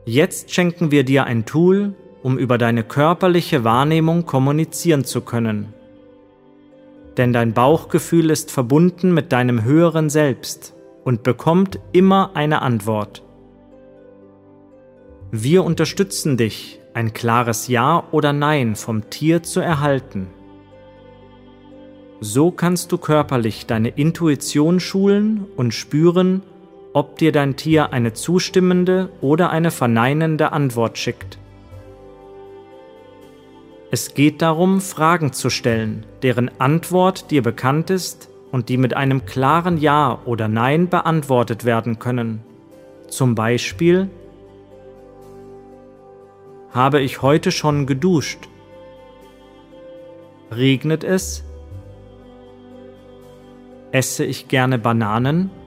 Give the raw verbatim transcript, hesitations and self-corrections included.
Jetzt schenken wir dir ein Tool, um über deine körperliche Wahrnehmung kommunizieren zu können. Denn dein Bauchgefühl ist verbunden mit deinem höheren Selbst und bekommt immer eine Antwort. Wir unterstützen dich, ein klares Ja oder Nein vom Tier zu erhalten. So kannst du körperlich deine Intuition schulen und spüren, ob dir dein Tier eine zustimmende oder eine verneinende Antwort schickt. Es geht darum, Fragen zu stellen, deren Antwort dir bekannt ist und die mit einem klaren Ja oder Nein beantwortet werden können. Zum Beispiel: Habe ich heute schon geduscht? Regnet es? Esse ich gerne Bananen?